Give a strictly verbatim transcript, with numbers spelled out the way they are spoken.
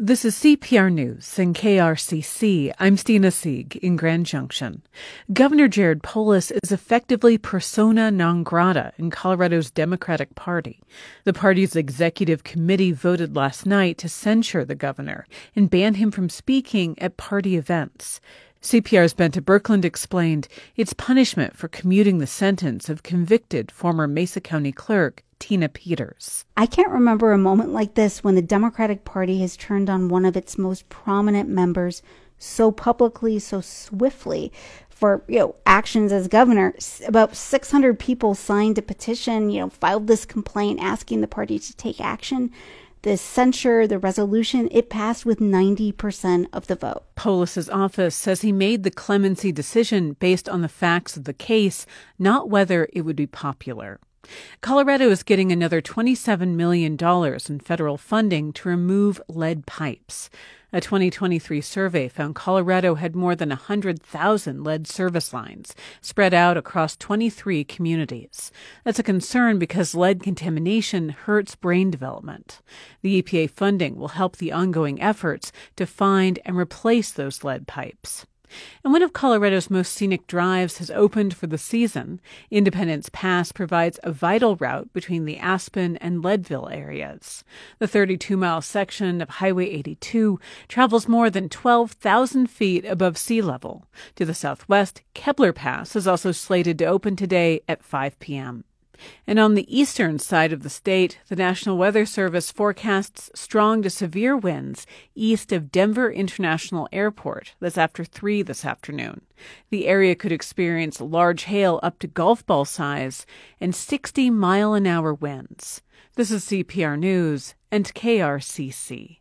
This is C P R News and K R C C. I'm Stina Sieg in Grand Junction. Governor Jared Polis is effectively persona non grata in Colorado's Democratic Party. The party's executive committee voted last night to censure the governor and ban him from speaking at party events. C P R's Bente Birkeland explained it's punishment for commuting the sentence of convicted former Mesa County clerk Tina Peters. I can't remember a moment like this when the Democratic Party has turned on one of its most prominent members so publicly, so swiftly for, you know, actions as governor. About six hundred people signed a petition, you know, filed this complaint asking the party to take action. The censure, the resolution, it passed with ninety percent of the vote. Polis's office says he made the clemency decision based on the facts of the case, not whether it would be popular. Colorado is getting another twenty-seven million dollars in federal funding to remove lead pipes. A twenty twenty-three survey found Colorado had more than one hundred thousand lead service lines spread out across twenty-three communities. That's a concern because lead contamination hurts brain development. The E P A funding will help the ongoing efforts to find and replace those lead pipes. And one of Colorado's most scenic drives has opened for the season. Independence Pass provides a vital route between the Aspen and Leadville areas. The thirty-two mile section of Highway eighty-two travels more than twelve thousand feet above sea level. To the southwest, Kepler Pass is also slated to open today at five p.m. And on the eastern side of the state, the National Weather Service forecasts strong to severe winds east of Denver International Airport. That's after three this afternoon. The area could experience large hail up to golf ball size and sixty mile an hour winds. This is C P R News and K R C C.